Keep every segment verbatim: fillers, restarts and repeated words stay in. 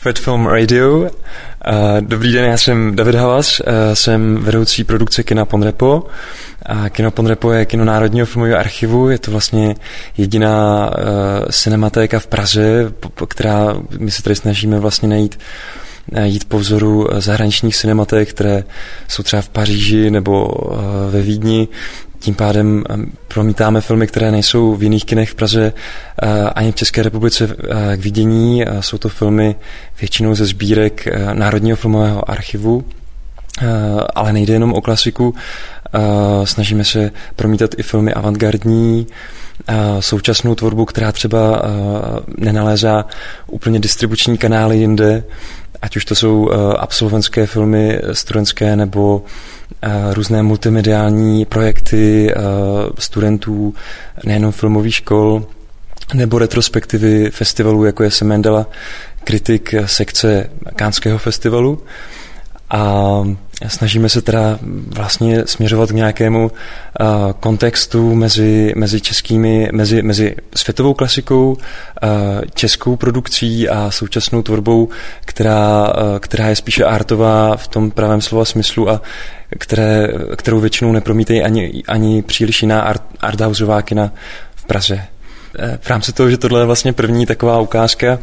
Fat Film Radio. Dobrý den, já jsem David Halas, jsem vedoucí produkce kina Ponrepo. A kino Ponrepo je kino Národního filmového archivu, je to vlastně jediná uh, cinematéka v Praze, po, která my se tady snažíme vlastně najít jít po vzoru zahraničních cinematék, které jsou třeba v Paříži nebo uh, ve Vídni. Tím pádem promítáme filmy, které nejsou v jiných kinech v Praze uh, ani v České republice uh, k vidění. Uh, jsou to filmy většinou ze sbírek uh, Národního filmového archivu, uh, ale nejde jenom o klasiku. Uh, snažíme se promítat i filmy avantgardní, uh, současnou tvorbu, která třeba uh, nenalézá úplně distribuční kanály jinde, ať už to jsou uh, absolventské filmy studentské nebo uh, různé multimediální projekty uh, studentů nejenom filmových škol, nebo retrospektivy festivalů, jako je Semendala, kritik sekce Canského festivalu. A snažíme se teda vlastně směřovat k nějakému uh, kontextu mezi, mezi českými, mezi, mezi světovou klasikou, uh, českou produkcí a současnou tvorbou, která, uh, která je spíše artová v tom pravém slova smyslu a které, kterou většinou nepromítají ani, ani příliš jiná art, arthouseová kina v Praze. V rámci toho, že tohle je vlastně první taková ukázka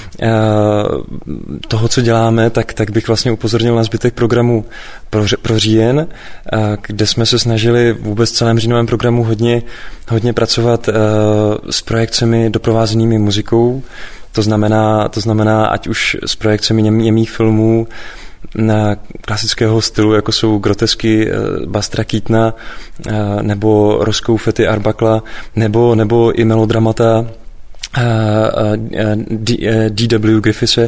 toho, co děláme, tak, tak bych vlastně upozornil na zbytek programu pro, pro říjen, kde jsme se snažili vůbec v celém říjnovém programu hodně, hodně pracovat s projekcemi doprovázenými muzikou. To znamená, to znamená ať už s projekcemi němých filmů na klasického stylu, jako jsou grotesky Bustra Keatona nebo Roscoe Fety Arbakla, nebo, nebo i melodramata D W Griffithse,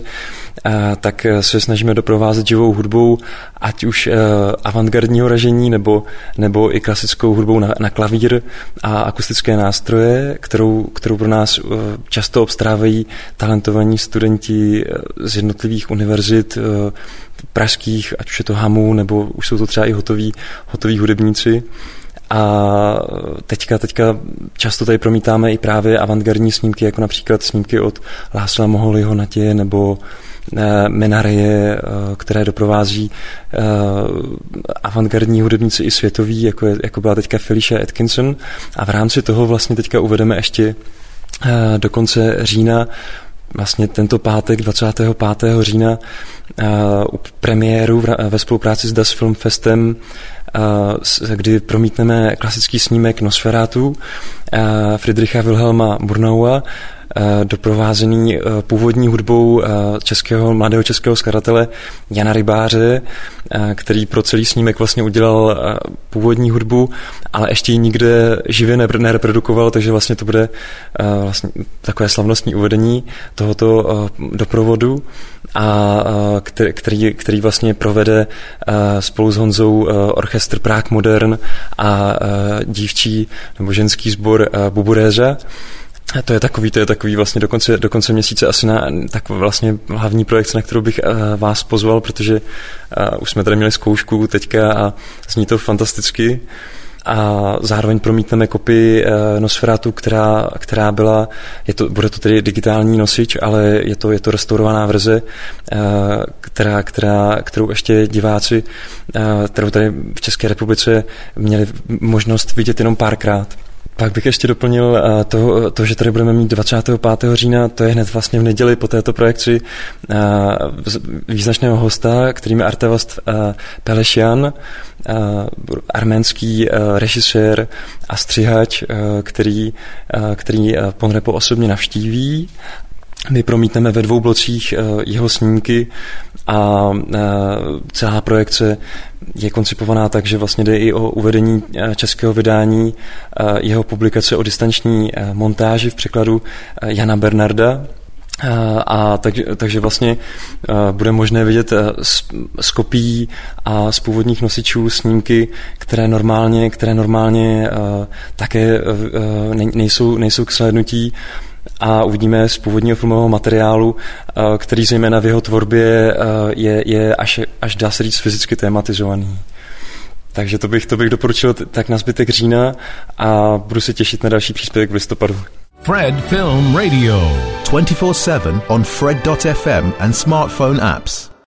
tak se snažíme doprovázet živou hudbou, ať už avantgardního ražení, nebo, nebo i klasickou hudbou na, na klavír a akustické nástroje, kterou, kterou pro nás často obstarávají talentovaní studenti z jednotlivých univerzit pražských, ať už je to Hamu, nebo už jsou to třeba i hotoví, hotoví hudebníci. A teďka, teďka často tady promítáme i právě avantgardní snímky, jako například snímky od Lásla Moholyho Natě nebo eh, Menareje, eh, které doprovází eh, avantgardní hudebníci i světoví, jako, je, jako byla teďka Felicia Atkinson. A v rámci toho vlastně teďka uvedeme ještě eh, do konce října, vlastně tento pátek dvacátého pátého října uh, u premiéru v, ve spolupráci s Das Filmfestem, uh, kdy promítneme klasický snímek Nosferatu uh, Friedricha Wilhelma Murnaua, uh, doprovázený uh, původní hudbou uh, českého, mladého českého skladatele Jana Rybáře, uh, který pro celý snímek vlastně udělal uh, původní hudbu, ale ještě ji nikde živě nereprodukoval, takže vlastně to bude uh, vlastně takové slavnostní uvedení tohoto uh, doprovodu, a uh, který, který, který vlastně provede uh, spolu s Honzou uh, orchestr Prague Modern a uh, dívčí nebo ženský sbor uh, Buburéza. A to je takový, to je takový vlastně do konce, do konce měsíce asi na tak vlastně hlavní projekce, na kterou bych uh, vás pozval, protože uh, už jsme tady měli zkoušku teďka a zní to fantasticky. A zároveň promítneme kopii uh, Nosferatu, která, která byla, je to, bude to tedy digitální nosič, ale je to, je to restaurovaná verze, uh, která, která, kterou ještě diváci, uh, kterou tady v České republice měli možnost vidět jenom párkrát. Pak bych ještě doplnil to, to, že tady budeme mít dvacátého pátého října, to je hned vlastně v neděli po této projekci, význačného hosta, kterým je Artavast Pelešyan, arménský režisér a střihač, který, který Ponrepo osobně navštíví. My promítneme ve dvou blocích jeho snímky a celá projekce je koncipovaná tak, že vlastně jde i o uvedení českého vydání jeho publikace o distanční montáži v překladu Jana Bernarda. A tak, takže vlastně bude možné vidět z, z kopií a z původních nosičů snímky, které normálně, které normálně také nejsou, nejsou k shlédnutí, a uvidíme z původního filmového materiálu, který zejména v jeho tvorbě je, je až, až dá se říct fyzicky tematizovaný. Takže to bych, to bych doporučil tak na zbytek října a budu se těšit na další příspěvek v listopadu. Fred Film Radio. twenty-four seven on Fred dot f m and smartphone apps.